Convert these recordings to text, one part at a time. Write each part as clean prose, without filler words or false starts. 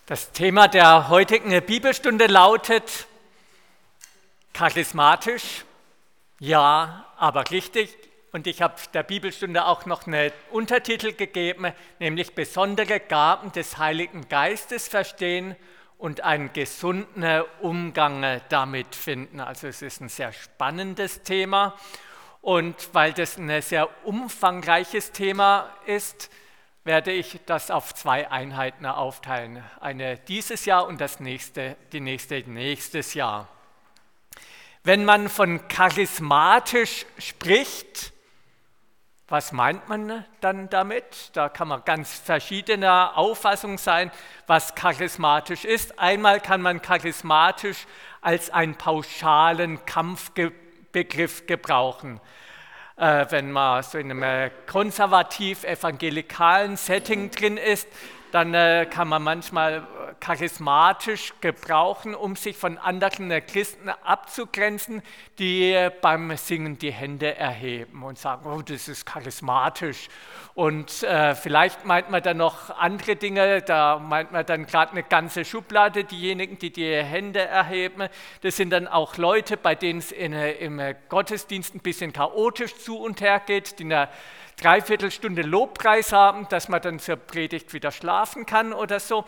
Das Thema der heutigen Bibelstunde lautet charismatisch, ja, aber richtig. Und ich habe der Bibelstunde auch noch einen Untertitel gegeben, nämlich besondere Gaben des Heiligen Geistes verstehen und einen gesunden Umgang damit finden. Also es ist ein sehr spannendes Thema und weil das ein sehr umfangreiches Thema ist, werde ich das auf 2 Einheiten aufteilen. Eine dieses Jahr und die nächste nächstes Jahr. Wenn man von charismatisch spricht, was meint man dann damit? Da kann man ganz verschiedener Auffassung sein, was charismatisch ist. Einmal kann man charismatisch als einen pauschalen Kampfbegriff gebrauchen. Wenn man so in einem konservativ-evangelikalen Setting drin ist, dann kann man manchmal charismatisch gebrauchen, um sich von anderen Christen abzugrenzen, die beim Singen die Hände erheben und sagen, oh, das ist charismatisch. Und vielleicht meint man dann noch andere Dinge, da meint man dann gerade eine ganze Schublade, diejenigen, die die Hände erheben, das sind dann auch Leute, bei denen es im Gottesdienst ein bisschen chaotisch zu und her geht, die eine Dreiviertelstunde Lobpreis haben, dass man dann zur Predigt wieder schlafen kann oder so.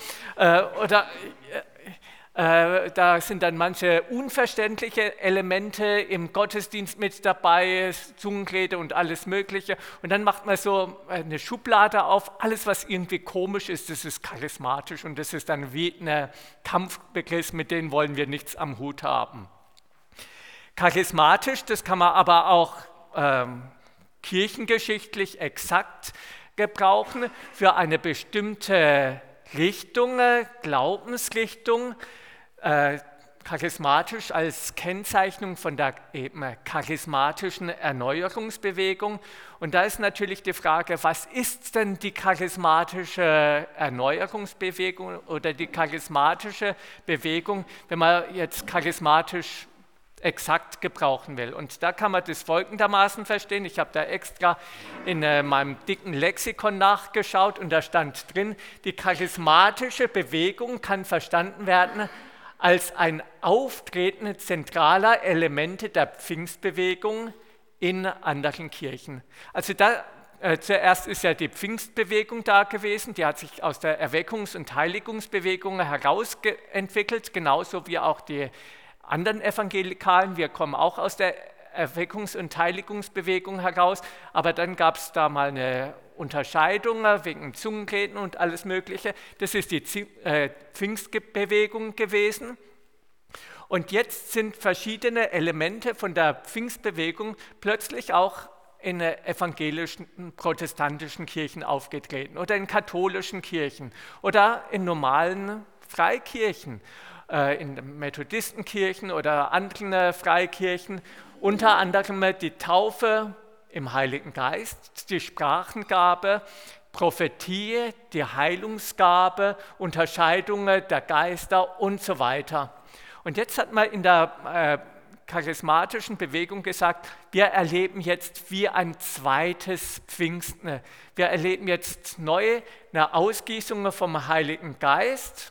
Da sind dann manche unverständliche Elemente im Gottesdienst mit dabei, Zungenrede und alles Mögliche. Und dann macht man so eine Schublade auf, alles was irgendwie komisch ist, das ist charismatisch und das ist dann wie ein Kampfbegriff, mit denen wollen wir nichts am Hut haben. Charismatisch, das kann man aber auch kirchengeschichtlich exakt gebrauchen für eine bestimmte Richtung, Glaubensrichtung, charismatisch als Kennzeichnung von der eben charismatischen Erneuerungsbewegung. Und da ist natürlich die Frage, was ist denn die charismatische Erneuerungsbewegung oder die charismatische Bewegung, wenn man jetzt charismatisch exakt gebrauchen will. Und da kann man das folgendermaßen verstehen. Ich habe da extra in meinem dicken Lexikon nachgeschaut und da stand drin, die charismatische Bewegung kann verstanden werden als ein Auftreten zentraler Elemente der Pfingstbewegung in anderen Kirchen. Also zuerst ist ja die Pfingstbewegung da gewesen, die hat sich aus der Erweckungs- und Heiligungsbewegung herausentwickelt, genauso wie auch die anderen Evangelikalen, wir kommen auch aus der Erweckungs- und Heiligungsbewegung heraus, aber dann gab es da mal eine Unterscheidung wegen Zungenreden und alles Mögliche. Das ist die Pfingstbewegung gewesen. Und jetzt sind verschiedene Elemente von der Pfingstbewegung plötzlich auch in evangelischen, protestantischen Kirchen aufgetreten oder in katholischen Kirchen oder in normalen Freikirchen. In Methodistenkirchen oder anderen Freikirchen, unter anderem die Taufe im Heiligen Geist, die Sprachengabe, Prophetie, die Heilungsgabe, Unterscheidungen der Geister und so weiter. Und jetzt hat man in der charismatischen Bewegung gesagt, wir erleben jetzt wie ein zweites Pfingsten. Wir erleben jetzt neu eine Ausgießung vom Heiligen Geist.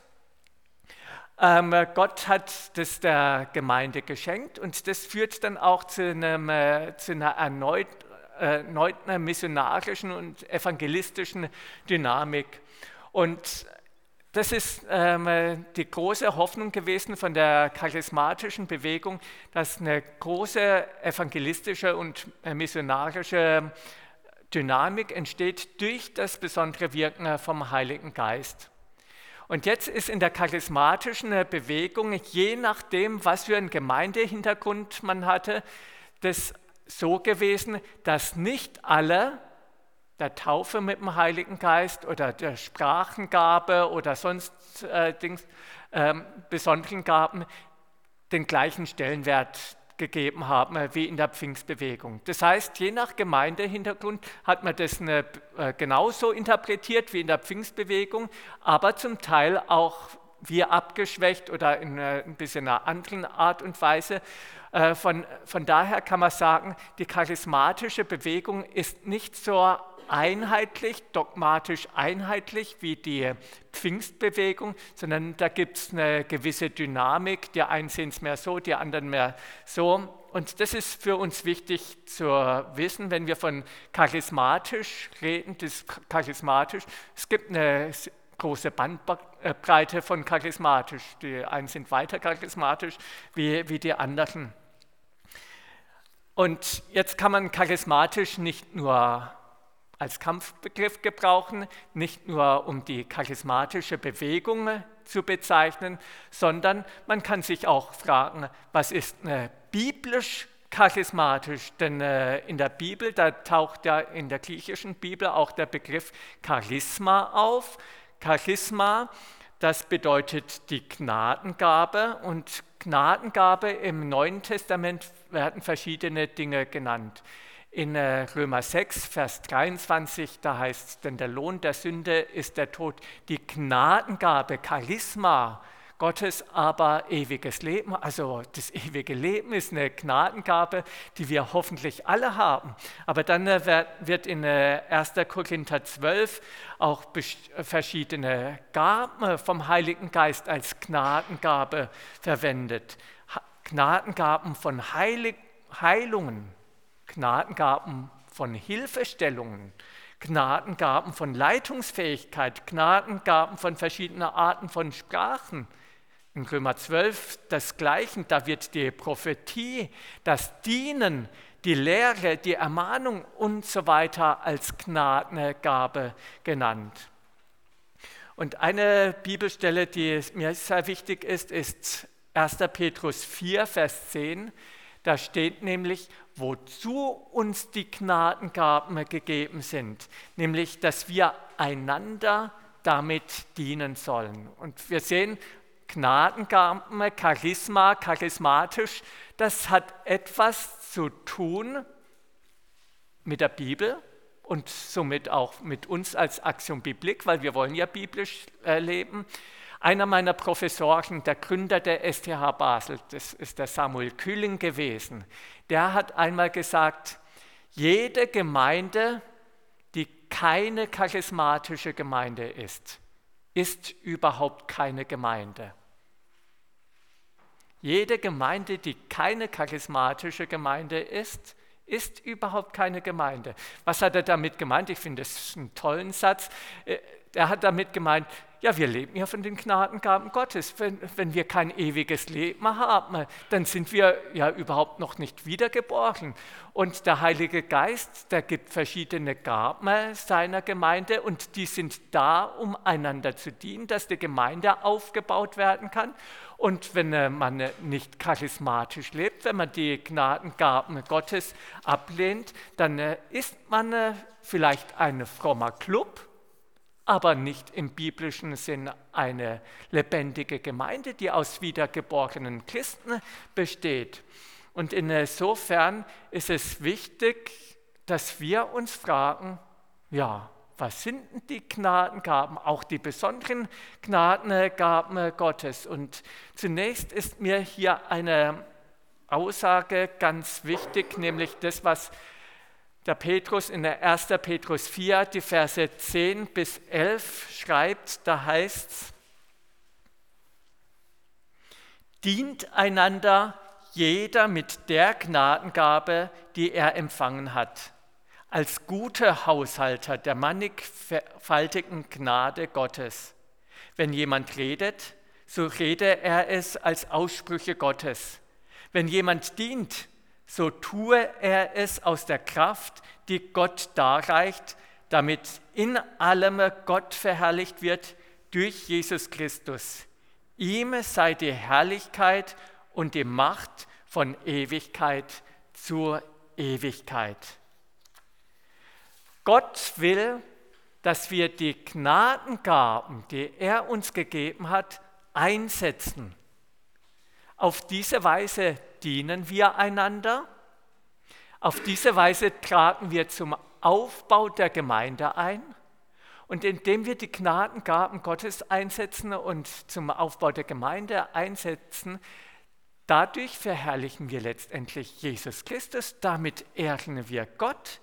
Gott hat das der Gemeinde geschenkt und das führt dann auch zu einer erneuten missionarischen und evangelistischen Dynamik. Und das ist die große Hoffnung gewesen von der charismatischen Bewegung, dass eine große evangelistische und missionarische Dynamik entsteht durch das besondere Wirken vom Heiligen Geist. Und jetzt ist in der charismatischen Bewegung, je nachdem, was für einen Gemeindehintergrund man hatte, das so gewesen, dass nicht alle der Taufe mit dem Heiligen Geist oder der Sprachengabe oder sonst besonderen Gaben den gleichen Stellenwert gegeben haben wie in der Pfingstbewegung. Das heißt, je nach Gemeindehintergrund hat man das genauso interpretiert wie in der Pfingstbewegung, aber zum Teil auch wie abgeschwächt oder in ein bisschen einer anderen Art und Weise. Von daher kann man sagen, die charismatische Bewegung ist nicht so einheitlich, dogmatisch einheitlich wie die Pfingstbewegung, sondern da gibt es eine gewisse Dynamik. Die einen sehen es mehr so, die anderen mehr so. Und das ist für uns wichtig zu wissen, wenn wir von charismatisch reden, das charismatisch, es gibt eine große Bandbreite von charismatisch. Die einen sind weiter charismatisch wie die anderen. Und jetzt kann man charismatisch nicht nur als Kampfbegriff gebrauchen, nicht nur um die charismatische Bewegung zu bezeichnen, sondern man kann sich auch fragen, was ist biblisch charismatisch? Denn in der Bibel, da taucht ja in der griechischen Bibel auch der Begriff Charisma auf. Charisma, das bedeutet die Gnadengabe, und Gnadengabe im Neuen Testament werden verschiedene Dinge genannt. In Römer 6, Vers 23, da heißt es, denn der Lohn der Sünde ist der Tod. Die Gnadengabe, Charisma Gottes, aber ewiges Leben. Also das ewige Leben ist eine Gnadengabe, die wir hoffentlich alle haben. Aber dann wird in 1. Korinther 12 auch verschiedene Gaben vom Heiligen Geist als Gnadengabe verwendet. Gnadengaben von Heilungen, Gnadengaben von Hilfestellungen, Gnadengaben von Leitungsfähigkeit, Gnadengaben von verschiedenen Arten von Sprachen. In Römer 12 das Gleiche, da wird die Prophetie, das Dienen, die Lehre, die Ermahnung und so weiter als Gnadengabe genannt. Und eine Bibelstelle, die mir sehr wichtig ist 1. Petrus 4, Vers 10. Da steht nämlich, wozu uns die Gnadengaben gegeben sind, nämlich, dass wir einander damit dienen sollen. Und wir sehen, Gnadengaben, Charisma, charismatisch, das hat etwas zu tun mit der Bibel und somit auch mit uns als Aktion Biblik, weil wir wollen ja biblisch leben. Einer meiner Professoren, der Gründer der STH Basel, das ist der Samuel Kühling gewesen, der hat einmal gesagt, jede Gemeinde, die keine charismatische Gemeinde ist überhaupt keine Gemeinde. Jede Gemeinde, die keine charismatische Gemeinde ist überhaupt keine Gemeinde. Was hat er damit gemeint? Ich finde das einen tollen Satz. Er hat damit gemeint, ja, wir leben ja von den Gnadengaben Gottes. Wenn wir kein ewiges Leben haben, dann sind wir ja überhaupt noch nicht wiedergeboren. Und der Heilige Geist, der gibt verschiedene Gaben seiner Gemeinde und die sind da, um einander zu dienen, dass die Gemeinde aufgebaut werden kann. Und wenn man nicht charismatisch lebt, wenn man die Gnadengaben Gottes ablehnt, dann ist man vielleicht ein frommer Club, aber nicht im biblischen Sinn eine lebendige Gemeinde, die aus wiedergeborenen Christen besteht. Und insofern ist es wichtig, dass wir uns fragen, ja, was sind denn die Gnadengaben, auch die besonderen Gnadengaben Gottes? Und zunächst ist mir hier eine Aussage ganz wichtig, nämlich das, was der Petrus in der 1. Petrus 4, die Verse 10 bis 11 schreibt, da heißt es, dient einander jeder mit der Gnadengabe, die er empfangen hat, als gute Haushalter der mannigfaltigen Gnade Gottes. Wenn jemand redet, so rede er es als Aussprüche Gottes. Wenn jemand dient, so tue er es aus der Kraft, die Gott darreicht, damit in allem Gott verherrlicht wird durch Jesus Christus. Ihm sei die Herrlichkeit und die Macht von Ewigkeit zu Ewigkeit. Gott will, dass wir die Gnadengaben, die er uns gegeben hat, einsetzen. Auf diese Weise dienen wir einander. Auf diese Weise tragen wir zum Aufbau der Gemeinde ein. Und indem wir die Gnadengaben Gottes einsetzen und zum Aufbau der Gemeinde einsetzen, dadurch verherrlichen wir letztendlich Jesus Christus, damit ehren wir Gott.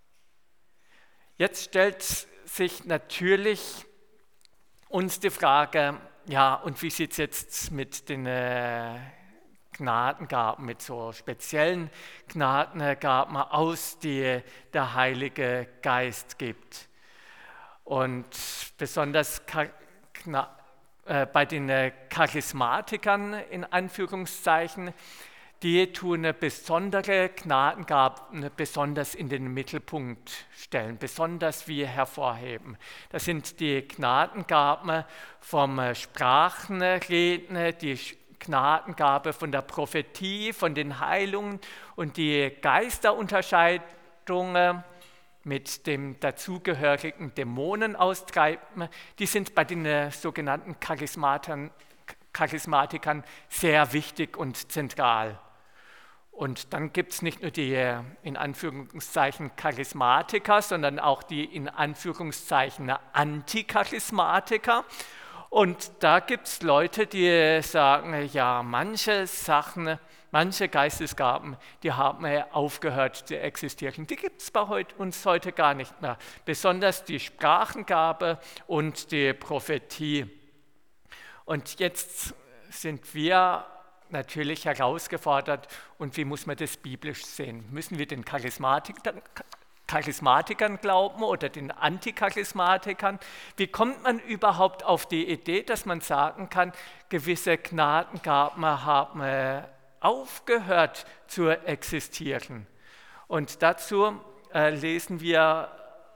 Jetzt stellt sich natürlich uns die Frage, ja, und wie sieht es jetzt mit den Gnadengaben, mit so speziellen Gnadengaben aus, die der Heilige Geist gibt? Und besonders bei den Charismatikern in Anführungszeichen, die tun eine besondere Gnadengaben besonders in den Mittelpunkt stellen, besonders wir hervorheben. Das sind die Gnadengaben vom Sprachenreden, die Gnadengabe von der Prophetie, von den Heilungen und die Geisterunterscheidungen mit dem dazugehörigen Dämonenaustreiben, die sind bei den sogenannten Charismatikern sehr wichtig und zentral. Und dann gibt es nicht nur die in Anführungszeichen Charismatiker, sondern auch die in Anführungszeichen Anticharismatiker. Und da gibt es Leute, die sagen, ja, manche Sachen, manche Geistesgaben, die haben aufgehört zu existieren. Die gibt es bei uns heute gar nicht mehr. Besonders die Sprachengabe und die Prophetie. Und jetzt sind wir natürlich herausgefordert. Und wie muss man das biblisch sehen? Müssen wir den Charismatikern glauben oder den Anticharismatikern? Wie kommt man überhaupt auf die Idee, dass man sagen kann, gewisse Gnadengaben haben aufgehört zu existieren? Und dazu lesen wir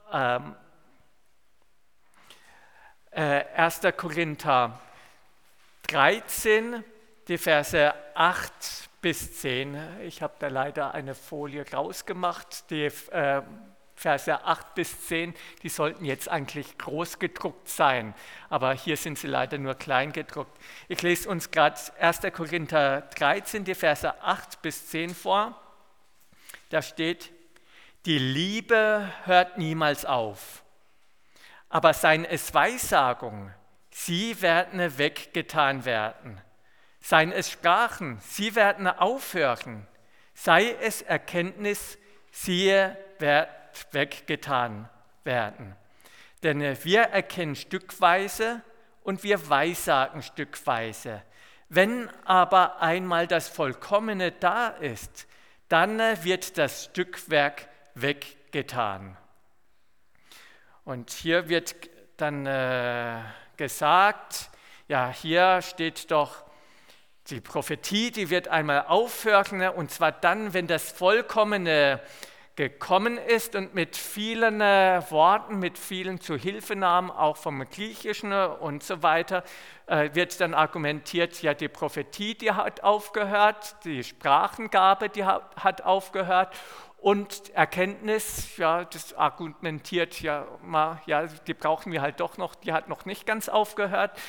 1. Korinther 13, die Verse 8 bis 10. Ich habe da leider eine Folie rausgemacht. Die Verse 8 bis 10, die sollten jetzt eigentlich groß gedruckt sein, aber hier sind sie leider nur klein gedruckt. Ich lese uns gerade 1. Korinther 13, die Verse 8 bis 10 vor. Da steht: Die Liebe hört niemals auf, aber seien es Weissagung, sie werden weggetan werden. Seien es Sprachen, sie werden aufhören. Sei es Erkenntnis, sie wird weggetan werden. Denn wir erkennen stückweise und wir weissagen stückweise. Wenn aber einmal das Vollkommene da ist, dann wird das Stückwerk weggetan. Und hier wird dann gesagt, ja, hier steht doch, die Prophetie, die wird einmal aufhören, und zwar dann, wenn das Vollkommene gekommen ist und mit vielen Worten, mit vielen Zuhilfenahmen, auch vom Griechischen und so weiter, wird dann argumentiert, ja, die Prophetie, die hat aufgehört, die Sprachengabe, die hat aufgehört, und Erkenntnis, ja, das argumentiert, ja, die brauchen wir halt doch noch, die hat noch nicht ganz aufgehört.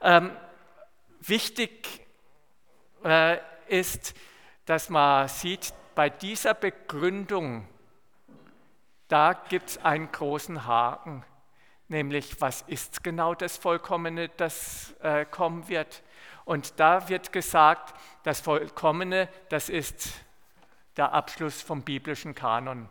Wichtig ist, dass man sieht, bei dieser Begründung, da gibt es einen großen Haken, nämlich was ist genau das Vollkommene, das kommen wird. Und da wird gesagt, das Vollkommene, das ist der Abschluss vom biblischen Kanon.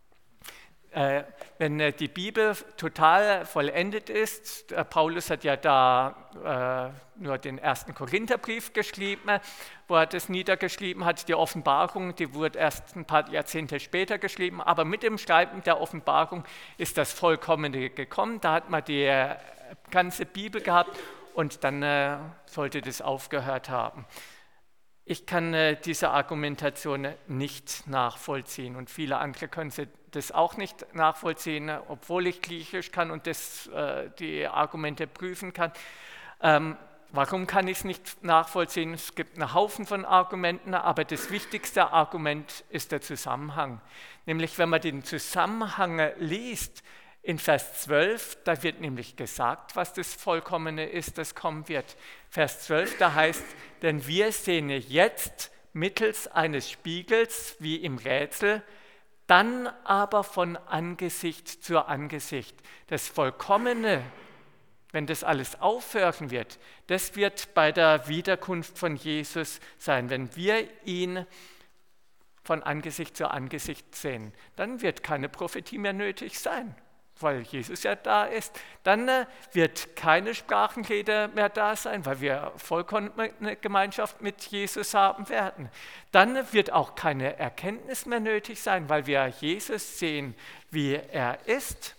Wenn die Bibel total vollendet ist, Paulus hat ja da nur den 1. Korintherbrief geschrieben, wo er das niedergeschrieben hat. Die Offenbarung, die wurde erst ein paar Jahrzehnte später geschrieben, aber mit dem Schreiben der Offenbarung ist das Vollkommene gekommen. Da hat man die ganze Bibel gehabt und dann sollte das aufgehört haben. Ich kann diese Argumentation nicht nachvollziehen und viele andere können das auch nicht nachvollziehen, obwohl ich Griechisch kann und die Argumente prüfen kann. Warum kann ich es nicht nachvollziehen? Es gibt einen Haufen von Argumenten, aber das wichtigste Argument ist der Zusammenhang. Nämlich, wenn man den Zusammenhang liest, in Vers 12, da wird nämlich gesagt, was das Vollkommene ist, das kommen wird. Vers 12, da heißt, denn wir sehen jetzt mittels eines Spiegels wie im Rätsel, dann aber von Angesicht zu Angesicht. Das Vollkommene, wenn das alles aufhören wird, das wird bei der Wiederkunft von Jesus sein. Wenn wir ihn von Angesicht zu Angesicht sehen, dann wird keine Prophetie mehr nötig sein, weil Jesus ja da ist. Dann wird keine Sprachenrede mehr da sein, weil wir vollkommene Gemeinschaft mit Jesus haben werden. Dann wird auch keine Erkenntnis mehr nötig sein, weil wir Jesus sehen, wie er ist.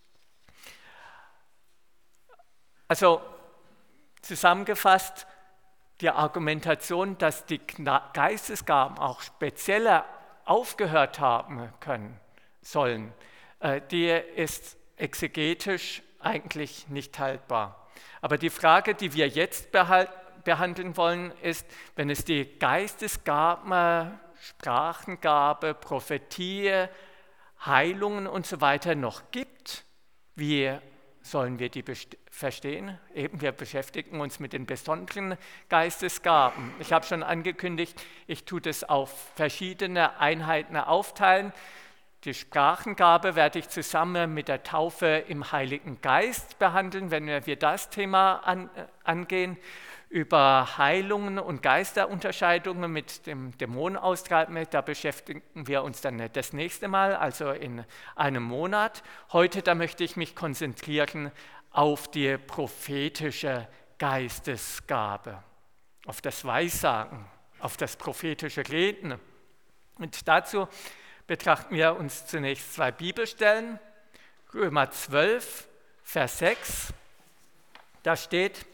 Also zusammengefasst, die Argumentation, dass die Geistesgaben auch spezieller aufgehört haben sollen, die ist exegetisch eigentlich nicht haltbar. Aber die Frage, die wir jetzt behandeln wollen, ist, wenn es die Geistesgaben, Sprachengabe, Prophetie, Heilungen und so weiter noch gibt, wie sollen wir die verstehen? Eben, wir beschäftigen uns mit den besonderen Geistesgaben. Ich habe schon angekündigt, ich tue das auf verschiedene Einheiten aufteilen. Die Sprachengabe werde ich zusammen mit der Taufe im Heiligen Geist behandeln, wenn wir das Thema angehen. Über Heilungen und Geisterunterscheidungen mit dem Dämonenaustreiben, da beschäftigen wir uns dann das nächste Mal, also in einem Monat. Heute, da möchte ich mich konzentrieren auf die prophetische Geistesgabe, auf das Weissagen, auf das prophetische Reden. Und dazu betrachten wir uns zunächst 2 Bibelstellen. Römer 12, Vers 6, da steht: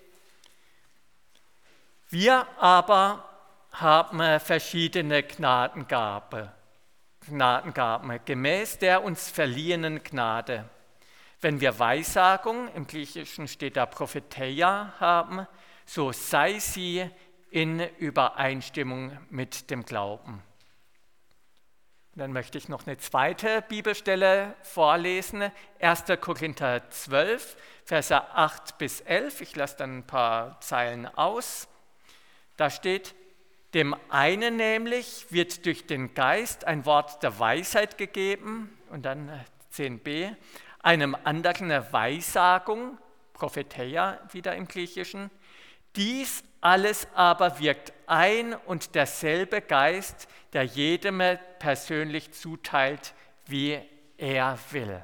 Wir aber haben verschiedene Gnadengaben, gemäß der uns verliehenen Gnade. Wenn wir Weissagung, im Griechischen steht da Propheteia, haben, so sei sie in Übereinstimmung mit dem Glauben. Dann möchte ich noch eine zweite Bibelstelle vorlesen, 1. Korinther 12, Verse 8 bis 11. Ich lasse dann ein paar Zeilen aus. Da steht: Dem einen nämlich wird durch den Geist ein Wort der Weisheit gegeben, und dann 10b, einem anderen eine Weissagung, Propheteia wieder im Griechischen. Dies alles aber wirkt ein und derselbe Geist, der jedem persönlich zuteilt, wie er will.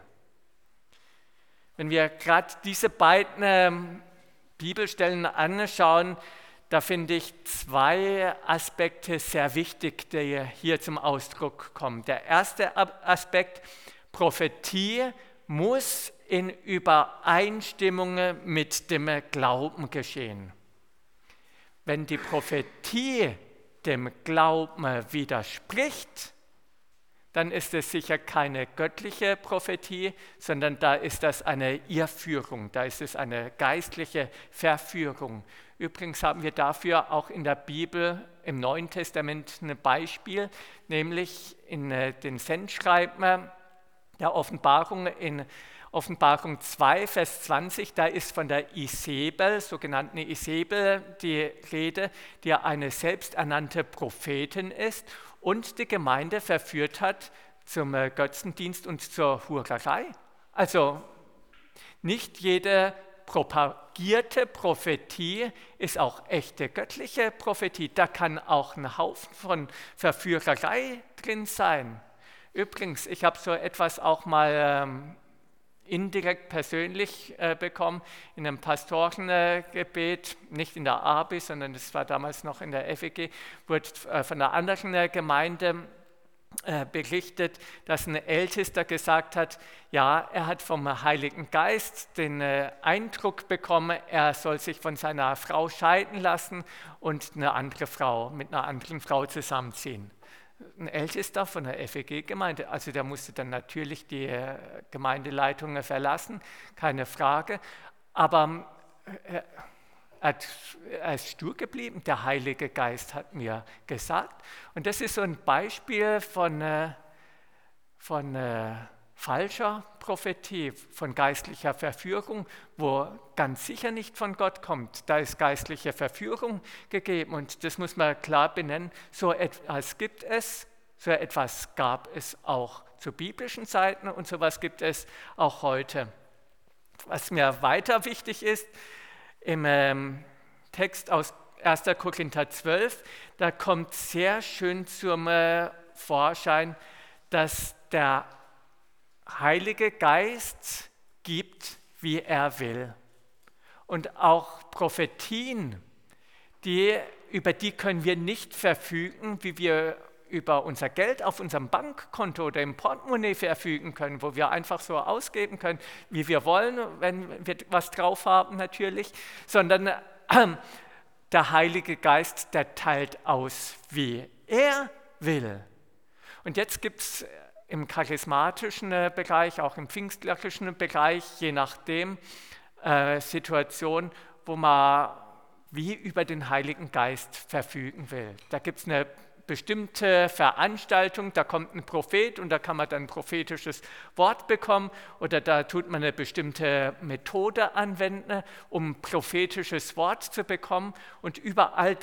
Wenn wir gerade diese beiden Bibelstellen anschauen, da finde ich 2 Aspekte sehr wichtig, die hier zum Ausdruck kommen. Der erste Aspekt: Prophetie muss in Übereinstimmung mit dem Glauben geschehen. Wenn die Prophetie dem Glauben widerspricht, dann ist es sicher keine göttliche Prophetie, sondern da ist das eine Irrführung, da ist es eine geistliche Verführung. Übrigens haben wir dafür auch in der Bibel im Neuen Testament ein Beispiel, nämlich in den Sendschreiben der Offenbarung, in Offenbarung 2, Vers 20, da ist von der Isabel, sogenannten Isabel, die Rede, die eine selbsternannte Prophetin ist und die Gemeinde verführt hat zum Götzendienst und zur Hurerei. Also nicht jede propagierte Prophetie ist auch echte göttliche Prophetie. Da kann auch ein Haufen von Verführerei drin sein. Übrigens, ich habe so etwas auch mal indirekt persönlich bekommen in einem Pastorengebet, nicht in der ABI, sondern das war damals noch in der FEG, wurde von einer anderen Gemeinde berichtet, dass ein Ältester gesagt hat, ja, er hat vom Heiligen Geist den Eindruck bekommen, er soll sich von seiner Frau scheiden lassen und mit einer anderen Frau zusammenziehen. Ein Ältester von der FEG-Gemeinde, also der musste dann natürlich die Gemeindeleitung verlassen, keine Frage, aber er ist stur geblieben, der Heilige Geist hat mir gesagt. Und das ist so ein Beispiel von falscher Prophetie, von geistlicher Verführung, wo ganz sicher nicht von Gott kommt. Da ist geistliche Verführung gegeben und das muss man klar benennen. So etwas gibt es, So etwas gab es auch zu biblischen Zeiten und sowas gibt es auch heute. Was mir weiter wichtig ist, im Text aus 1. Korinther 12, da kommt sehr schön zum Vorschein, dass der Heilige Geist gibt, wie er will. Und auch Prophetien, über die können wir nicht verfügen, wie wir über unser Geld auf unserem Bankkonto oder im Portemonnaie verfügen können, wo wir einfach so ausgeben können, wie wir wollen, wenn wir was drauf haben natürlich, sondern der Heilige Geist, der teilt aus, wie er will. Und jetzt gibt es im charismatischen Bereich, auch im pfingstlerischen Bereich, je nachdem, Situationen, wo man wie über den Heiligen Geist verfügen will. Da gibt es eine bestimmte Veranstaltung, da kommt ein Prophet und da kann man dann ein prophetisches Wort bekommen oder da tut man eine bestimmte Methode anwenden, um ein prophetisches Wort zu bekommen. Und überall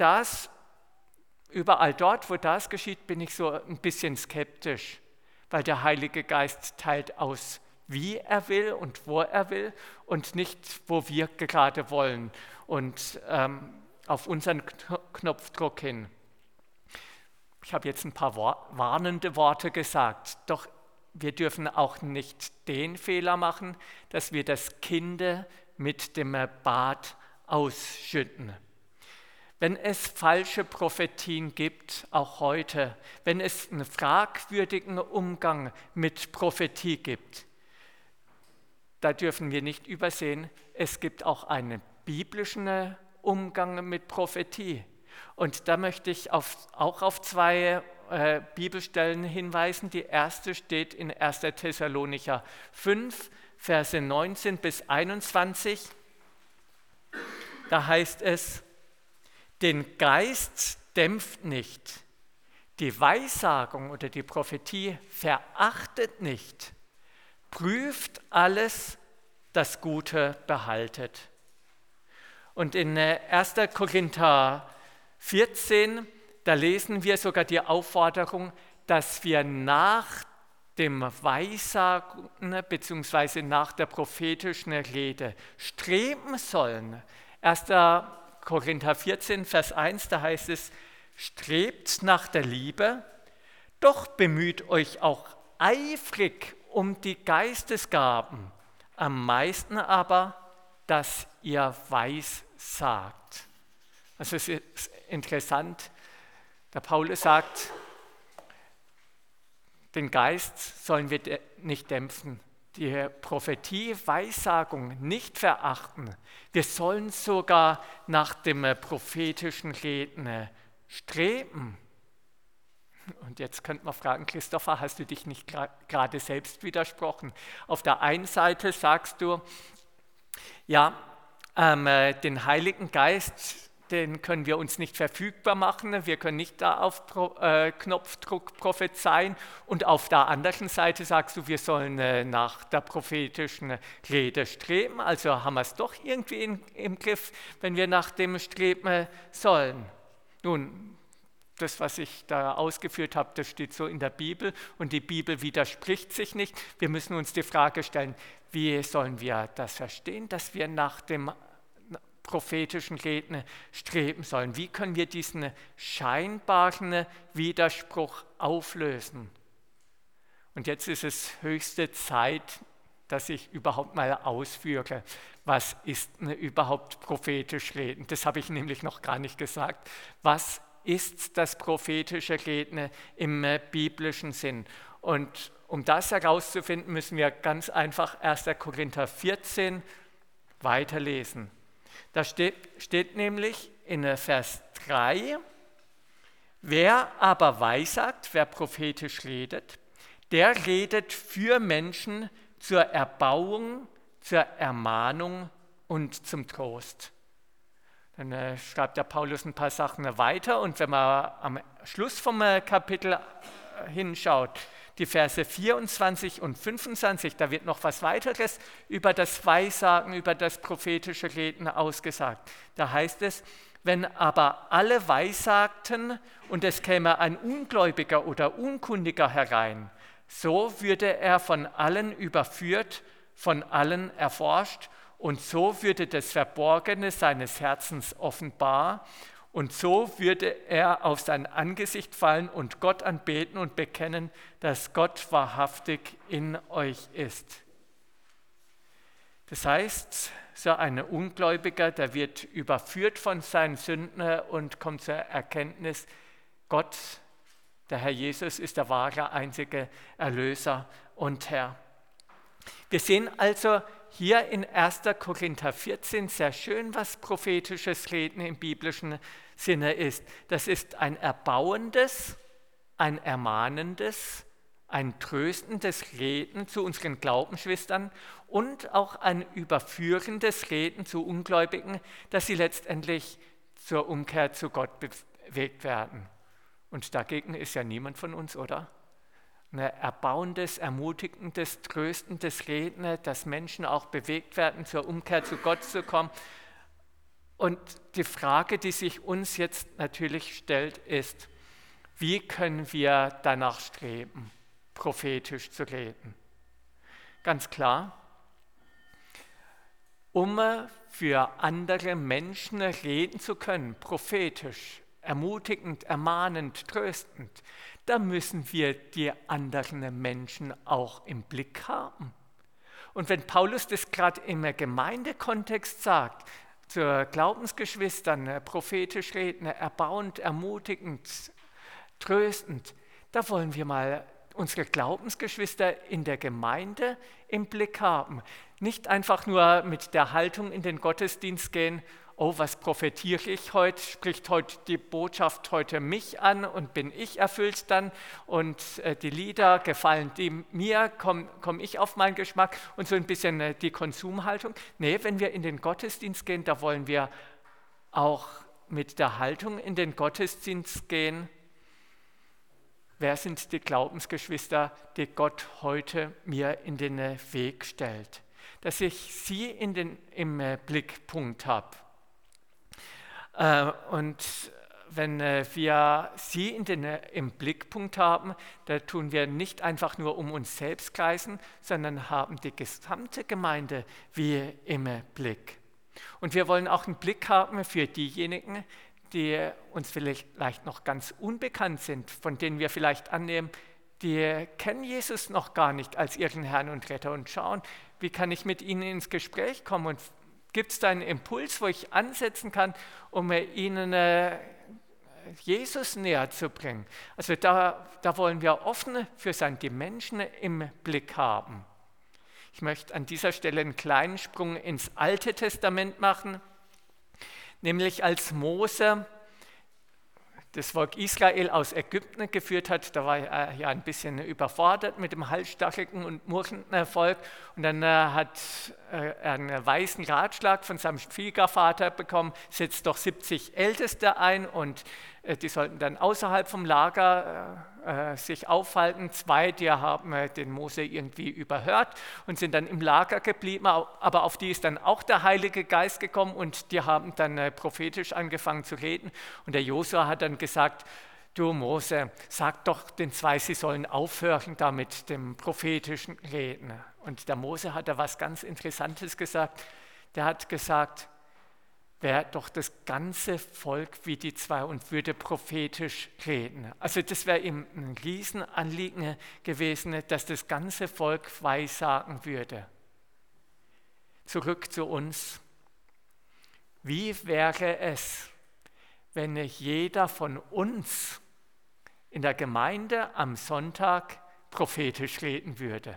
dort, wo das geschieht, bin ich so ein bisschen skeptisch, weil der Heilige Geist teilt aus, wie er will und wo er will und nicht, wo wir gerade wollen und auf unseren Knopfdruck hin. Ich habe jetzt ein paar warnende Worte gesagt, doch wir dürfen auch nicht den Fehler machen, dass wir das Kind mit dem Bad ausschütten. Wenn es falsche Prophetien gibt, auch heute, wenn es einen fragwürdigen Umgang mit Prophetie gibt, da dürfen wir nicht übersehen, es gibt auch einen biblischen Umgang mit Prophetie. Und da möchte ich auch auf zwei Bibelstellen hinweisen. Die erste steht in 1. Thessalonicher 5, Verse 19 bis 21. Da heißt es, den Geist dämpft nicht, die Weissagung oder die Prophetie verachtet nicht, prüft alles, das Gute behaltet. Und in 1. Korinther 14, da lesen wir sogar die Aufforderung, dass wir nach dem Weissagen bzw. nach der prophetischen Rede streben sollen. 1. Korinther 14, Vers 1, da heißt es, strebt nach der Liebe, doch bemüht euch auch eifrig um die Geistesgaben, am meisten aber, dass ihr weissagt. Also es ist interessant, der Paulus sagt, den Geist sollen wir nicht dämpfen, die Prophetie, Weissagung nicht verachten. Wir sollen sogar nach dem prophetischen Reden streben. Und jetzt könnte man fragen, Christopher, hast du dich nicht gerade selbst widersprochen? Auf der einen Seite sagst du, ja, den Heiligen Geist, den können wir uns nicht verfügbar machen, wir können nicht da auf Knopfdruck prophezeien. Und auf der anderen Seite sagst du, wir sollen nach der prophetischen Rede streben. Also haben wir es doch irgendwie im Griff, wenn wir nach dem streben sollen. Nun, das, was ich da ausgeführt habe, das steht so in der Bibel und die Bibel widerspricht sich nicht. Wir müssen uns die Frage stellen, wie sollen wir das verstehen, dass wir nach dem prophetischen Reden streben sollen? Wie können wir diesen scheinbaren Widerspruch auflösen? Und jetzt ist es höchste Zeit, dass ich überhaupt mal ausführe, was ist überhaupt prophetisch Reden? Das habe ich nämlich noch gar nicht gesagt. Was ist das prophetische Reden im biblischen Sinn? Und um das herauszufinden, müssen wir ganz einfach 1. Korinther 14 weiterlesen. Da steht nämlich in Vers 3, wer aber weissagt, wer prophetisch redet, der redet für Menschen zur Erbauung, zur Ermahnung und zum Trost. Dann schreibt der Paulus ein paar Sachen weiter und wenn man am Schluss vom Kapitel hinschaut, die Verse 24 und 25, da wird noch was weiteres über das Weissagen, über das prophetische Reden ausgesagt. Da heißt es, Wenn aber alle weissagten und es käme ein Ungläubiger oder Unkundiger herein, so würde er von allen überführt, von allen erforscht und so würde das Verborgene seines Herzens offenbar und so würde er auf sein Angesicht fallen und Gott anbeten und bekennen, dass Gott wahrhaftig in euch ist. Das heißt, so ein Ungläubiger, der wird überführt von seinen Sünden und kommt zur Erkenntnis, Gott, der Herr Jesus, ist der wahre, einzige Erlöser und Herr. Wir sehen also hier in 1. Korinther 14 sehr schön, was prophetisches Reden im biblischen Sinne ist. Das ist ein erbauendes, ein ermahnendes, ein tröstendes Reden zu unseren Glaubensschwestern und auch ein überführendes Reden zu Ungläubigen, dass sie letztendlich zur Umkehr zu Gott bewegt werden. Und dagegen ist ja niemand von uns, oder? Ein erbauendes, ermutigendes, tröstendes Reden, dass Menschen auch bewegt werden, zur Umkehr zu Gott zu kommen. Und die Frage, die sich uns jetzt natürlich stellt, ist, wie können wir danach streben, prophetisch zu reden? Ganz klar, um für andere Menschen reden zu können, prophetisch, ermutigend, ermahnend, tröstend, da müssen wir die anderen Menschen auch im Blick haben. Und wenn Paulus das gerade im Gemeindekontext sagt, zu Glaubensgeschwistern prophetisch reden, erbauend, ermutigend, tröstend, da wollen wir mal unsere Glaubensgeschwister in der Gemeinde im Blick haben. Nicht einfach nur mit der Haltung in den Gottesdienst gehen, oh, was profetiere ich heute, spricht heute die Botschaft heute mich an und bin ich erfüllt dann und die Lieder gefallen die mir, komm ich auf meinen Geschmack und so ein bisschen die Konsumhaltung. Nee, wenn wir in den Gottesdienst gehen, da wollen wir auch mit der Haltung in den Gottesdienst gehen. Wer sind die Glaubensgeschwister, die Gott heute mir in den Weg stellt? Dass ich sie im Blickpunkt habe. Und wenn wir sie im Blickpunkt haben, da tun wir nicht einfach nur um uns selbst kreisen, sondern haben die gesamte Gemeinde wie im Blick. Und wir wollen auch einen Blick haben für diejenigen, die uns vielleicht noch ganz unbekannt sind, von denen wir vielleicht annehmen, die kennen Jesus noch gar nicht als ihren Herrn und Retter und schauen, wie kann ich mit ihnen ins Gespräch kommen und gibt es da einen Impuls, wo ich ansetzen kann, um ihnen Jesus näher zu bringen? Also da wollen wir offen für sein, die Menschen im Blick haben. Ich möchte an dieser Stelle einen kleinen Sprung ins Alte Testament machen, nämlich als Mose das Volk Israel aus Ägypten geführt hat, da war er ja ein bisschen überfordert mit dem halsstacheligen und murrenden Volk und dann hat er einen weisen Ratschlag von seinem Schwiegervater bekommen, setzt doch 70 Älteste ein und die sollten dann außerhalb vom Lager sich aufhalten. 2, die haben den Mose irgendwie überhört und sind dann im Lager geblieben, aber auf die ist dann auch der Heilige Geist gekommen und die haben dann prophetisch angefangen zu reden. Und der Josua hat dann gesagt, du Mose, sag doch den 2, sie sollen aufhören da mit dem prophetischen Reden. Und der Mose hat da was ganz Interessantes gesagt. Der hat gesagt, wäre doch das ganze Volk wie die 2 und würde prophetisch reden. Also das wäre ihm ein Riesenanliegen gewesen, dass das ganze Volk weissagen würde. Zurück zu uns. Wie wäre es, wenn jeder von uns in der Gemeinde am Sonntag prophetisch reden würde?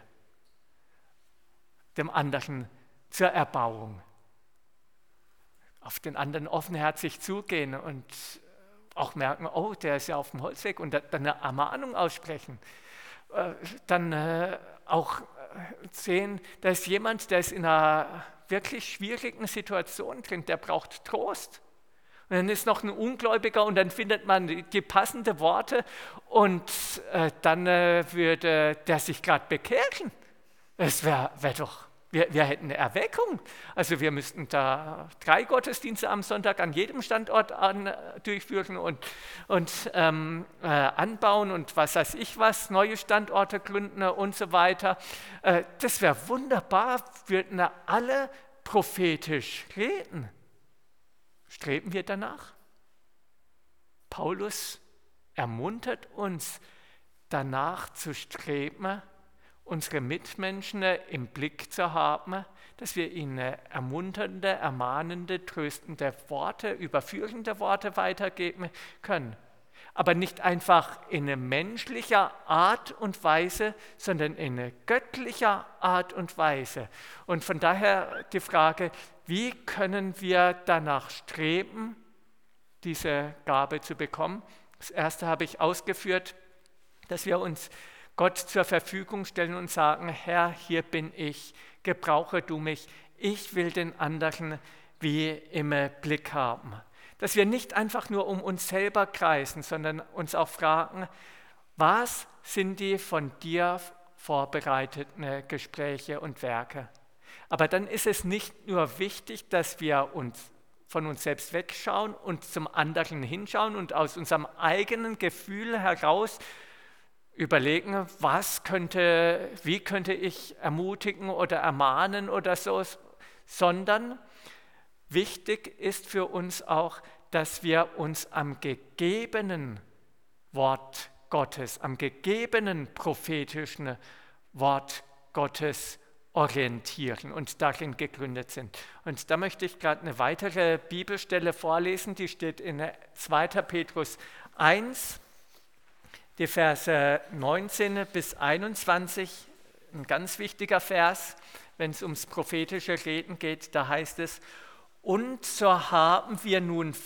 Dem anderen zur Erbauung. Auf den anderen offenherzig zugehen und auch merken, oh, der ist ja auf dem Holzweg und dann eine Ermahnung aussprechen. Dann auch sehen, da ist jemand, der ist in einer wirklich schwierigen Situation drin, der braucht Trost. Und dann ist noch ein Ungläubiger und dann findet man die passenden Worte und dann würde der sich gerade bekehren. Das wäre doch Wir hätten eine Erweckung. Also wir müssten da 3 Gottesdienste am Sonntag an jedem Standort durchführen und anbauen und was weiß ich was, neue Standorte gründen und so weiter. Das wäre wunderbar, würden alle prophetisch reden. Streben wir danach? Paulus ermuntert uns, danach zu streben, unsere Mitmenschen im Blick zu haben, dass wir ihnen ermunternde, ermahnende, tröstende Worte, überführende Worte weitergeben können. Aber nicht einfach in menschlicher Art und Weise, sondern in göttlicher Art und Weise. Und von daher die Frage, wie können wir danach streben, diese Gabe zu bekommen? Das erste habe ich ausgeführt, dass wir uns Gott zur Verfügung stellen und sagen, Herr, hier bin ich, gebrauche du mich, ich will den anderen wie im Blick haben. Dass wir nicht einfach nur um uns selber kreisen, sondern uns auch fragen, was sind die von dir vorbereiteten Gespräche und Werke? Aber dann ist es nicht nur wichtig, dass wir uns von uns selbst wegschauen und zum anderen hinschauen und aus unserem eigenen Gefühl heraus überlegen, wie könnte ich ermutigen oder ermahnen oder so, sondern wichtig ist für uns auch, dass wir uns am gegebenen Wort Gottes, am gegebenen prophetischen Wort Gottes orientieren und darin gegründet sind. Und da möchte ich gerade eine weitere Bibelstelle vorlesen, die steht in 2. Petrus 1, die Verse 19 bis 21, ein ganz wichtiger Vers, wenn es ums prophetische Reden geht, da heißt es, und so halten wir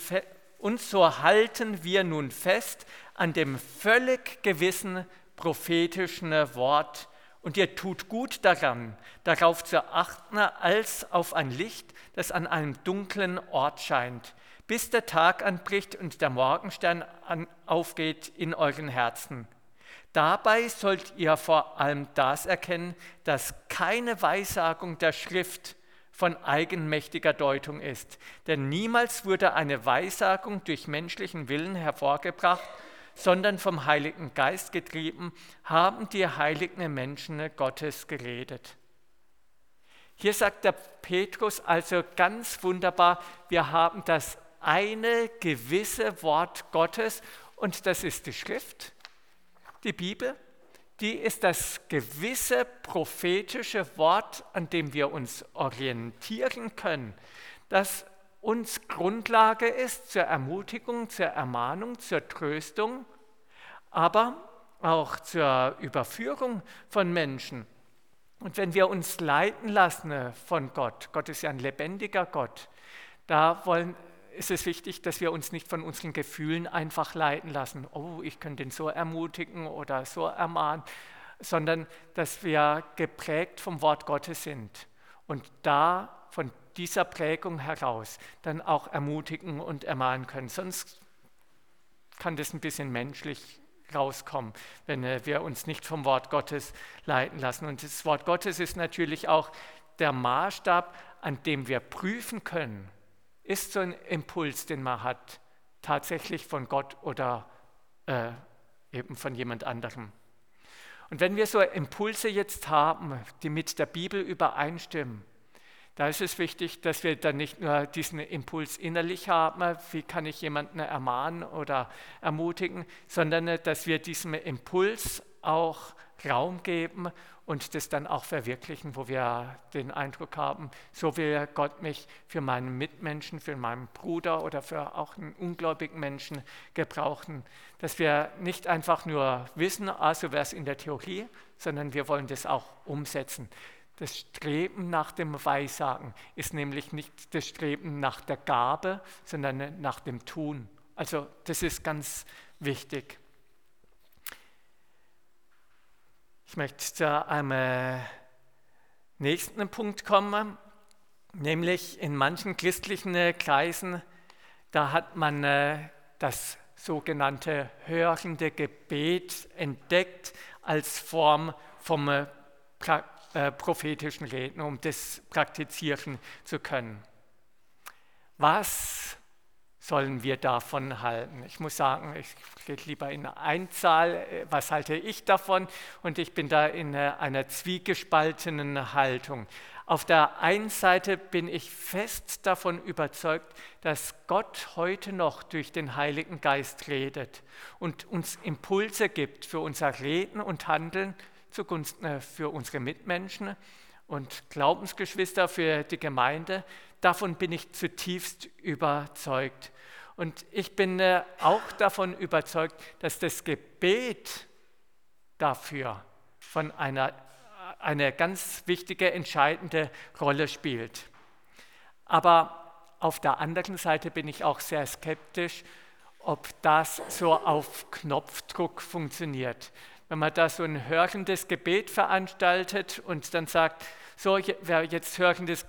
nun fest an dem völlig gewissen prophetischen Wort, und ihr tut gut daran, darauf zu achten, als auf ein Licht, das an einem dunklen Ort scheint, bis der Tag anbricht und der Morgenstern aufgeht in euren Herzen. Dabei sollt ihr vor allem das erkennen, dass keine Weissagung der Schrift von eigenmächtiger Deutung ist. Denn niemals wurde eine Weissagung durch menschlichen Willen hervorgebracht, sondern vom Heiligen Geist getrieben, haben die heiligen Menschen Gottes geredet. Hier sagt der Petrus also ganz wunderbar, wir haben das eine gewisse Wort Gottes und das ist die Schrift, die Bibel, die ist das gewisse prophetische Wort, an dem wir uns orientieren können, das uns Grundlage ist zur Ermutigung, zur Ermahnung, zur Tröstung, aber auch zur Überführung von Menschen. Und wenn wir uns leiten lassen von Gott, Gott ist ja ein lebendiger Gott, ist es wichtig, dass wir uns nicht von unseren Gefühlen einfach leiten lassen. Oh, ich könnte ihn so ermutigen oder so ermahnen, sondern dass wir geprägt vom Wort Gottes sind und da von dieser Prägung heraus dann auch ermutigen und ermahnen können. Sonst kann das ein bisschen menschlich rauskommen, wenn wir uns nicht vom Wort Gottes leiten lassen. Und das Wort Gottes ist natürlich auch der Maßstab, an dem wir prüfen können, ist so ein Impuls, den man hat, tatsächlich von Gott oder eben von jemand anderem. Und wenn wir so Impulse jetzt haben, die mit der Bibel übereinstimmen, da ist es wichtig, dass wir dann nicht nur diesen Impuls innerlich haben, wie kann ich jemanden ermahnen oder ermutigen, sondern dass wir diesem Impuls auch Raum geben und das dann auch verwirklichen, wo wir den Eindruck haben, so will Gott mich für meinen Mitmenschen, für meinen Bruder oder für auch einen ungläubigen Menschen gebrauchen. Dass wir nicht einfach nur wissen, so wäre es in der Theorie, sondern wir wollen das auch umsetzen. Das Streben nach dem Weissagen ist nämlich nicht das Streben nach der Gabe, sondern nach dem Tun. Also das ist ganz wichtig. Ich möchte zu einem nächsten Punkt kommen, nämlich in manchen christlichen Kreisen, da hat man das sogenannte hörende Gebet entdeckt als Form vom prophetischen Reden, um das praktizieren zu können. Was sollen wir davon halten? Ich muss sagen, ich rede lieber in Einzahl, was halte ich davon? Und ich bin da in einer zwiegespaltenen Haltung. Auf der einen Seite bin ich fest davon überzeugt, dass Gott heute noch durch den Heiligen Geist redet und uns Impulse gibt für unser Reden und Handeln zugunsten für unsere Mitmenschen und Glaubensgeschwister, für die Gemeinde. Davon bin ich zutiefst überzeugt. Und ich bin auch davon überzeugt, dass das Gebet dafür von eine ganz wichtige, entscheidende Rolle spielt. Aber auf der anderen Seite bin ich auch sehr skeptisch, ob das so auf Knopfdruck funktioniert. Wenn man da so ein hörendes Gebet veranstaltet und dann sagt, so, wer jetzt hörendes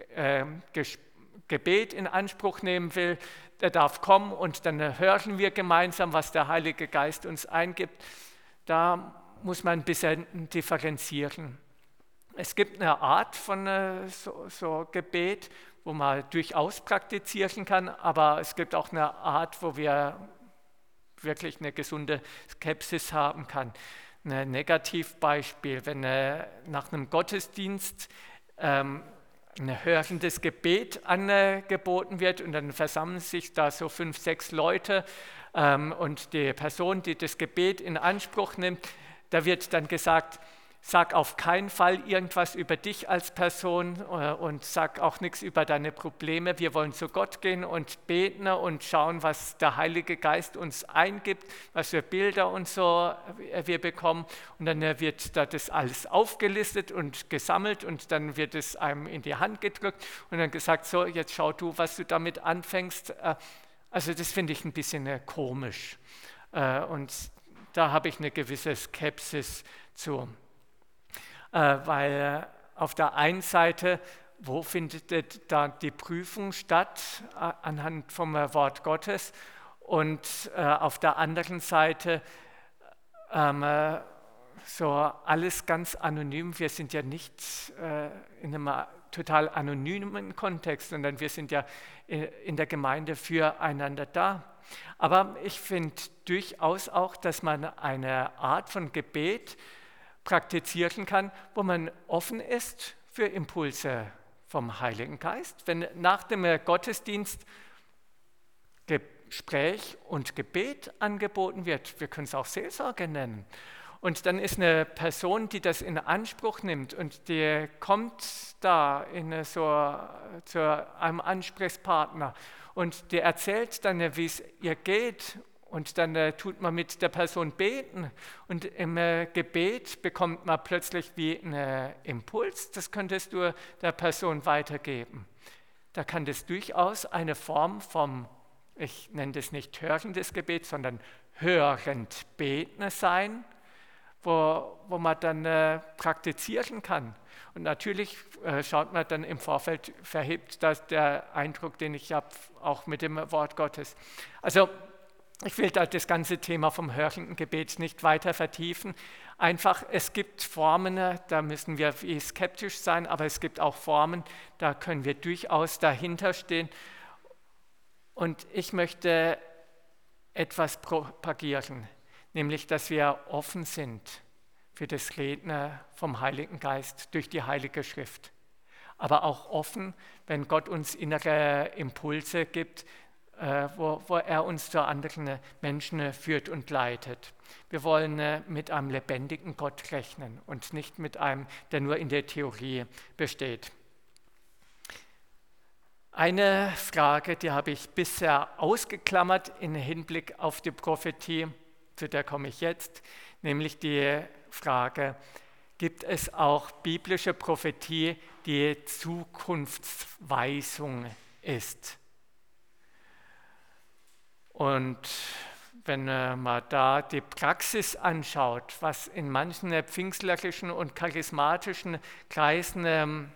Gebet in Anspruch nehmen will, der darf kommen und dann hören wir gemeinsam, was der Heilige Geist uns eingibt. Da muss man ein bisschen differenzieren. Es gibt eine Art von so Gebet, wo man durchaus praktizieren kann, aber es gibt auch eine Art, wo wir wirklich eine gesunde Skepsis haben kann. Ein Negativbeispiel, wenn nach einem Gottesdienst ein hörendes Gebet angeboten wird und dann versammeln sich da so 5, 6 Leute und die Person, die das Gebet in Anspruch nimmt, da wird dann gesagt, sag auf keinen Fall irgendwas über dich als Person und sag auch nichts über deine Probleme. Wir wollen zu Gott gehen und beten und schauen, was der Heilige Geist uns eingibt, was für Bilder und so wir bekommen. Und dann wird da das alles aufgelistet und gesammelt und dann wird es einem in die Hand gedrückt und dann gesagt, so, jetzt schau du, was du damit anfängst. Also das finde ich ein bisschen komisch und da habe ich eine gewisse Skepsis zu. Weil auf der einen Seite, wo findet da die Prüfung statt anhand vom Wort Gottes und auf der anderen Seite so alles ganz anonym. Wir sind ja nicht in einem total anonymen Kontext, sondern wir sind ja in der Gemeinde füreinander da. Aber ich finde durchaus auch, dass man eine Art von Gebet praktizieren kann, wo man offen ist für Impulse vom Heiligen Geist. Wenn nach dem Gottesdienst Gespräch und Gebet angeboten wird, wir können es auch Seelsorge nennen, und dann ist eine Person, die das in Anspruch nimmt und die kommt da zu einem Ansprechpartner und die erzählt dann, wie es ihr geht. Und dann tut man mit der Person beten und im Gebet bekommt man plötzlich wie einen Impuls, das könntest du der Person weitergeben. Da kann das durchaus eine Form vom, ich nenne das nicht hörendes Gebet, sondern hörend beten sein, wo man dann praktizieren kann. Und natürlich schaut man dann im Vorfeld, verhebt das der Eindruck, den ich habe, auch mit dem Wort Gottes. Also ich will da das ganze Thema vom hörenden Gebet nicht weiter vertiefen. Einfach, es gibt Formen, da müssen wir skeptisch sein, aber es gibt auch Formen, da können wir durchaus dahinter stehen. Und ich möchte etwas propagieren, nämlich, dass wir offen sind für das Reden vom Heiligen Geist durch die Heilige Schrift. Aber auch offen, wenn Gott uns innere Impulse gibt, wo er uns zu anderen Menschen führt und leitet. Wir wollen mit einem lebendigen Gott rechnen und nicht mit einem, der nur in der Theorie besteht. Eine Frage, die habe ich bisher ausgeklammert im Hinblick auf die Prophetie, zu der komme ich jetzt, nämlich die Frage, gibt es auch biblische Prophetie, die Zukunftsweisung ist? Und wenn man da die Praxis anschaut, was in manchen pfingstlerischen und charismatischen Kreisen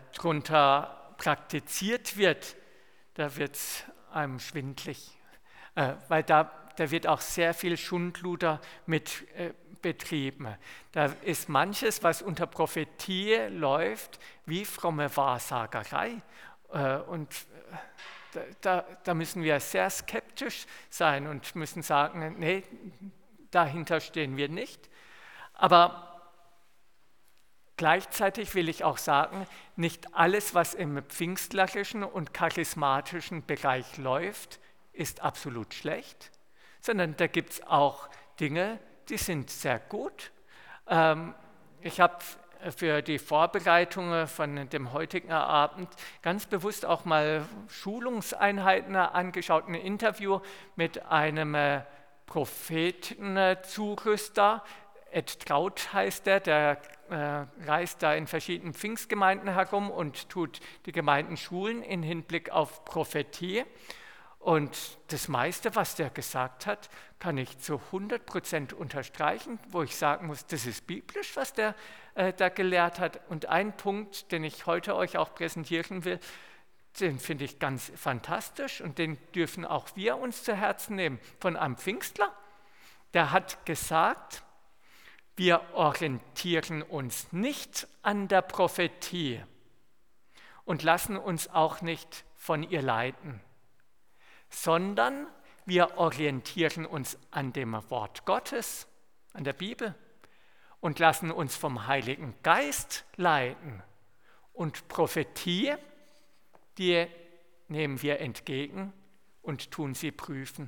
darunter praktiziert wird, da wird es einem schwindlig. weil da wird auch sehr viel Schundluder mit betrieben. Da ist manches, was unter Prophetie läuft, wie fromme Wahrsagerei. Und da müssen wir sehr skeptisch sein und müssen sagen, nee, dahinter stehen wir nicht. Aber gleichzeitig will ich auch sagen, nicht alles, was im pfingstlerischen und charismatischen Bereich läuft, ist absolut schlecht, sondern da gibt es auch Dinge, die sind sehr gut. Ich habe für die Vorbereitungen von dem heutigen Abend ganz bewusst auch mal Schulungseinheiten angeschaut, ein Interview mit einem Prophetenzurüster, Ed Traut heißt der reist da in verschiedenen Pfingstgemeinden herum und tut die Gemeinden schulen im Hinblick auf Prophetie. Und das meiste, was der gesagt hat, kann ich zu 100% unterstreichen, wo ich sagen muss, das ist biblisch, was der da gelehrt hat. Und ein Punkt, den ich heute euch auch präsentieren will, den finde ich ganz fantastisch und den dürfen auch wir uns zu Herzen nehmen. Von einem Pfingstler, der hat gesagt, wir orientieren uns nicht an der Prophetie und lassen uns auch nicht von ihr leiten, sondern wir orientieren uns an dem Wort Gottes, an der Bibel und lassen uns vom Heiligen Geist leiten. Und Prophetie, die nehmen wir entgegen und tun sie prüfen.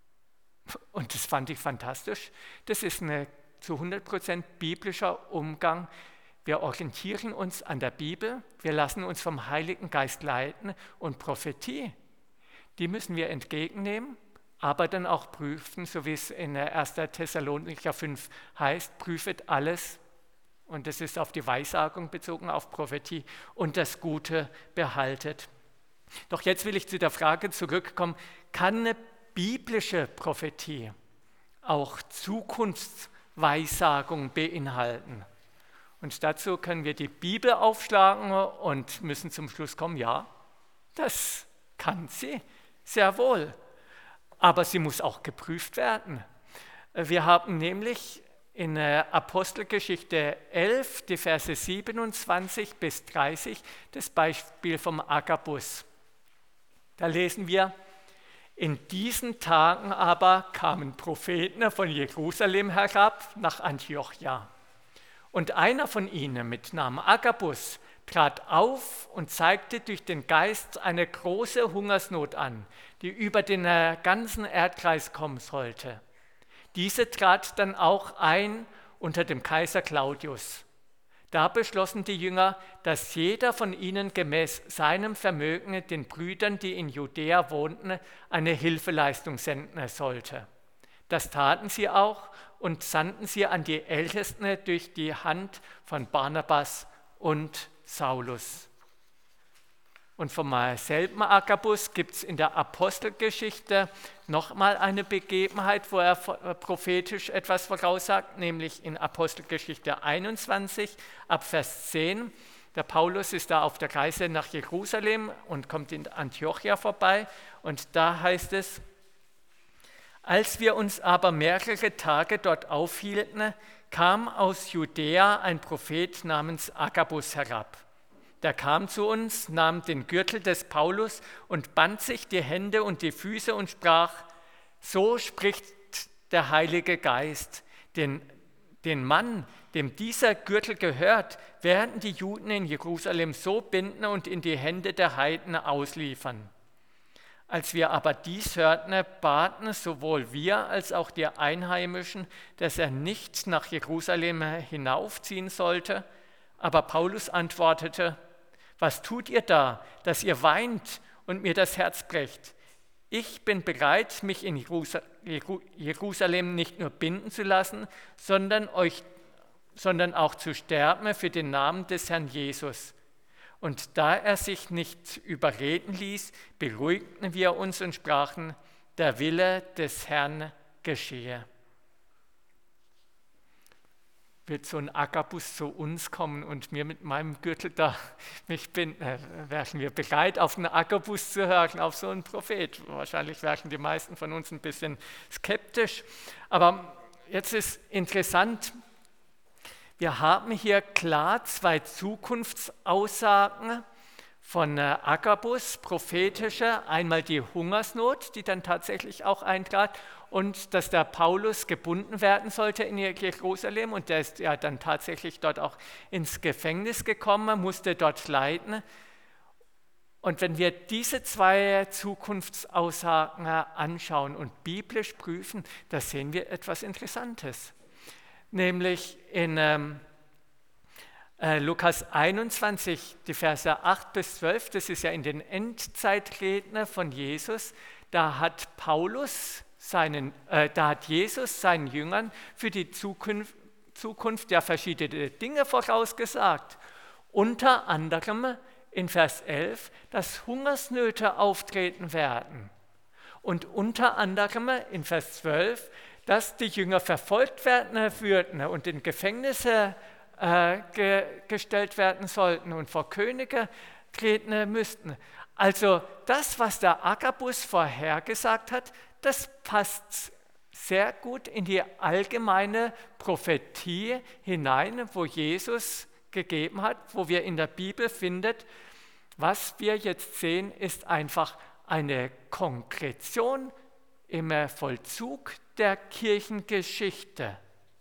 Und das fand ich fantastisch. Das ist ein zu 100% biblischer Umgang. Wir orientieren uns an der Bibel, wir lassen uns vom Heiligen Geist leiten und Prophetie, die müssen wir entgegennehmen, aber dann auch prüfen, so wie es in 1. Thessalonicher 5 heißt, prüfet alles, und das ist auf die Weissagung bezogen, auf Prophetie, und das Gute behaltet. Doch jetzt will ich zu der Frage zurückkommen, kann eine biblische Prophetie auch Zukunftsweissagung beinhalten? Und dazu können wir die Bibel aufschlagen und müssen zum Schluss kommen, ja, das kann sie sehr wohl, aber sie muss auch geprüft werden. Wir haben nämlich in Apostelgeschichte 11, die Verse 27 bis 30, das Beispiel vom Agabus. Da lesen wir, in diesen Tagen aber kamen Propheten von Jerusalem herab nach Antiochia. Und einer von ihnen mit Namen Agabus trat auf und zeigte durch den Geist eine große Hungersnot an, die über den ganzen Erdkreis kommen sollte. Diese trat dann auch ein unter dem Kaiser Claudius. Da beschlossen die Jünger, dass jeder von ihnen gemäß seinem Vermögen den Brüdern, die in Judäa wohnten, eine Hilfeleistung senden sollte. Das taten sie auch und sandten sie an die Ältesten durch die Hand von Barnabas und Saulus. Und vom selben Agabus gibt es in der Apostelgeschichte nochmal eine Begebenheit, wo er prophetisch etwas voraussagt, nämlich in Apostelgeschichte 21 ab Vers 10. Der Paulus ist da auf der Reise nach Jerusalem und kommt in Antiochia vorbei und da heißt es, als wir uns aber mehrere Tage dort aufhielten, kam aus Judäa ein Prophet namens Agabus herab. Der kam zu uns, nahm den Gürtel des Paulus und band sich die Hände und die Füße und sprach, so spricht der Heilige Geist, den Mann, dem dieser Gürtel gehört, werden die Juden in Jerusalem so binden und in die Hände der Heiden ausliefern. Als wir aber dies hörten, baten sowohl wir als auch die Einheimischen, dass er nicht nach Jerusalem hinaufziehen sollte. Aber Paulus antwortete, was tut ihr da, dass ihr weint und mir das Herz brecht? Ich bin bereit, mich in Jerusalem nicht nur binden zu lassen, sondern auch zu sterben für den Namen des Herrn Jesus. Und da er sich nicht überreden ließ, beruhigten wir uns und sprachen, der Wille des Herrn geschehe. wird so ein Agabus zu uns kommen und mir mit meinem Gürtel da mich binden, wären wir bereit, auf einen Agabus zu hören, auf so einen Prophet? Wahrscheinlich wären die meisten von uns ein bisschen skeptisch. Aber jetzt ist interessant, wir haben hier klar zwei Zukunftsaussagen von Agabus, prophetische, einmal die Hungersnot, die dann tatsächlich auch eintrat, und dass der Paulus gebunden werden sollte in Jerusalem, und der ist ja dann tatsächlich dort auch ins Gefängnis gekommen, musste dort leiden. Und wenn wir diese zwei Zukunftsaussagen anschauen und biblisch prüfen, da sehen wir etwas Interessantes. Nämlich in Lukas 21, die Verse 8 bis 12, das ist ja in den Endzeitredner von Jesus, da hat Jesus seinen Jüngern für die Zukunft ja verschiedene Dinge vorausgesagt. Unter anderem in Vers 11, dass Hungersnöte auftreten werden. Und unter anderem in Vers 12, dass die Jünger verfolgt werden würden und in Gefängnisse gestellt werden sollten und vor Könige treten müssten. Also das, was der Agabus vorhergesagt hat, das passt sehr gut in die allgemeine Prophetie hinein, wo Jesus gegeben hat, wo wir in der Bibel findet. Was wir jetzt sehen, ist einfach eine Konkretion im Vollzug der Kirchengeschichte.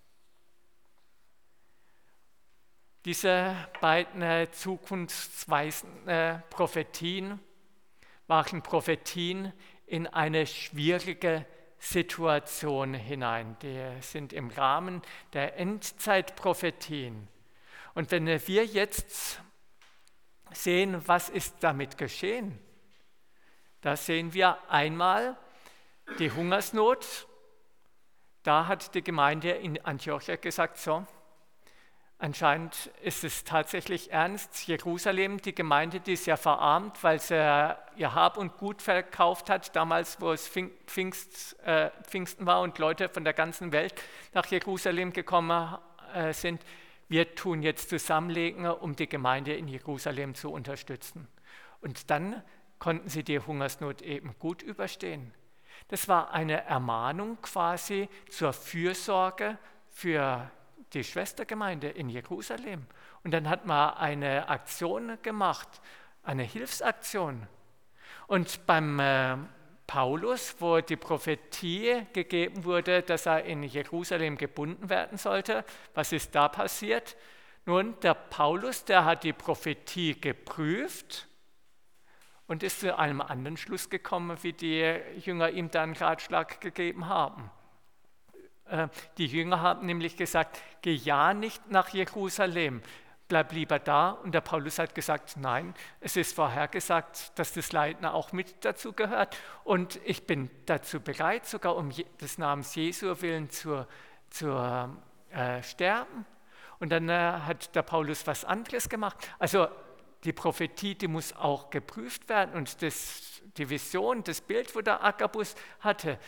Diese beiden zukunftsweisenden Prophetien waren Prophetien in eine schwierige Situation hinein. Die sind im Rahmen der Endzeitprophetien. Und wenn wir jetzt sehen, was ist damit geschehen, da sehen wir einmal die Hungersnot. Da hat die Gemeinde in Antiochia gesagt, so, anscheinend ist es tatsächlich ernst. Jerusalem, die Gemeinde, die ist ja verarmt, weil sie ihr Hab und Gut verkauft hat, damals, wo es Pfingsten war und Leute von der ganzen Welt nach Jerusalem gekommen sind. Wir tun jetzt zusammenlegen, um die Gemeinde in Jerusalem zu unterstützen. Und dann konnten sie die Hungersnot eben gut überstehen. Das war eine Ermahnung quasi zur Fürsorge für die Schwestergemeinde in Jerusalem. Und dann hat man eine Aktion gemacht, eine Hilfsaktion. Und beim Paulus, wo die Prophetie gegeben wurde, dass er in Jerusalem gebunden werden sollte, was ist da passiert? Nun, der Paulus, der hat die Prophetie geprüft und ist zu einem anderen Schluss gekommen, wie die Jünger ihm dann Ratschlag gegeben haben. Die Jünger haben nämlich gesagt, geh ja nicht nach Jerusalem, bleib lieber da. Und der Paulus hat gesagt, nein, es ist vorhergesagt, dass das Leiden auch mit dazu gehört. Und ich bin dazu bereit, sogar um des Namens Jesu willen zu sterben. Und dann hat der Paulus was anderes gemacht. Also die Prophetie, die muss auch geprüft werden. Und die Vision, das Bild, wo der Agabus hatte,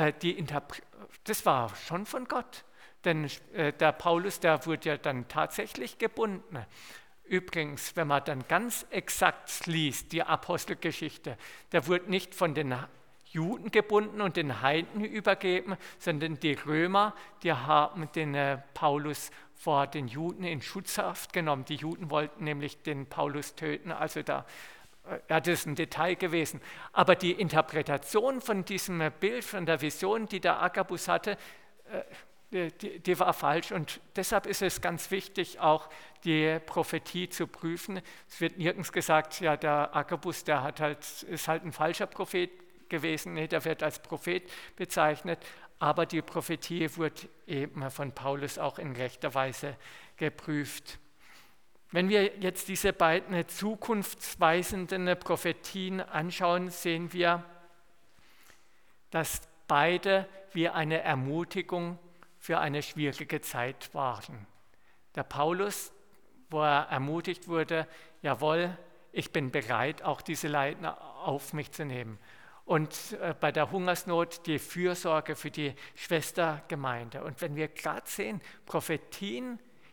das war schon von Gott, denn der Paulus, der wurde ja dann tatsächlich gebunden. Übrigens, wenn man dann ganz exakt liest, die Apostelgeschichte, der wurde nicht von den Juden gebunden und den Heiden übergeben, sondern die Römer, die haben den Paulus vor den Juden in Schutzhaft genommen. Die Juden wollten nämlich den Paulus töten, also das ist ein Detail gewesen. Aber die Interpretation von diesem Bild, von der Vision, die der Agabus hatte, die war falsch. Und deshalb ist es ganz wichtig, auch die Prophetie zu prüfen. Es wird nirgends gesagt, ja, der Agabus, ist halt ein falscher Prophet gewesen. Nee, der wird als Prophet bezeichnet. Aber die Prophetie wird eben von Paulus auch in rechter Weise geprüft. Wenn wir jetzt diese beiden zukunftsweisenden Prophetien anschauen, sehen wir, dass beide wie eine Ermutigung für eine schwierige Zeit waren. Der Paulus, wo er ermutigt wurde, jawohl, ich bin bereit, auch diese Leiden auf mich zu nehmen. Und bei der Hungersnot die Fürsorge für die Schwestergemeinde. Und wenn wir gerade sehen, Prophetien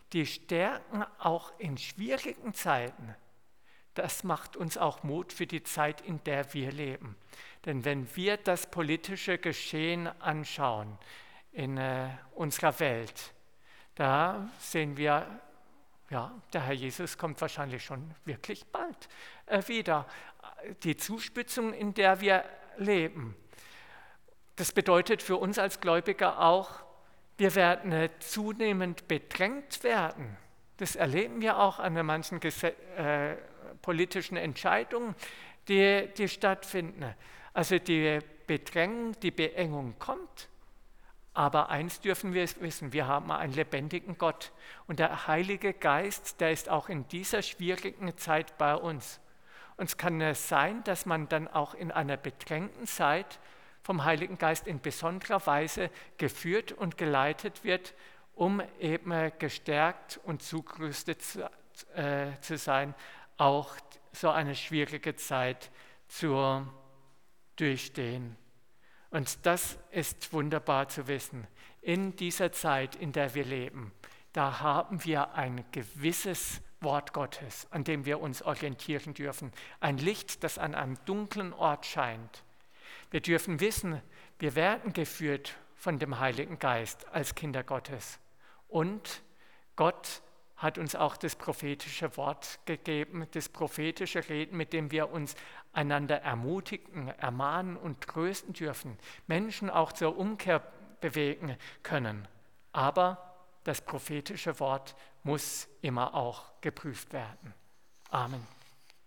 die stärken auch in schwierigen Zeiten. Das macht uns auch Mut für die Zeit, in der wir leben. Denn wenn wir das politische Geschehen anschauen in unserer Welt, da sehen wir, ja, der Herr Jesus kommt wahrscheinlich schon wirklich bald wieder. Die Zuspitzung, in der wir leben, das bedeutet für uns als Gläubiger auch, wir werden zunehmend bedrängt werden. Das erleben wir auch an manchen politischen Entscheidungen, die stattfinden. Also die Bedrängung, die Beengung kommt. Aber eins dürfen wir wissen, wir haben einen lebendigen Gott. Und der Heilige Geist, der ist auch in dieser schwierigen Zeit bei uns. Und es kann sein, dass man dann auch in einer bedrängten Zeit vom Heiligen Geist in besonderer Weise geführt und geleitet wird, um eben gestärkt und zugerüstet zu sein, auch so eine schwierige Zeit zu durchstehen. Und das ist wunderbar zu wissen. In dieser Zeit, in der wir leben, da haben wir ein gewisses Wort Gottes, an dem wir uns orientieren dürfen. Ein Licht, das an einem dunklen Ort scheint. Wir dürfen wissen, wir werden geführt von dem Heiligen Geist als Kinder Gottes. Und Gott hat uns auch das prophetische Wort gegeben, das prophetische Reden, mit dem wir uns einander ermutigen, ermahnen und trösten dürfen, Menschen auch zur Umkehr bewegen können. Aber das prophetische Wort muss immer auch geprüft werden. Amen.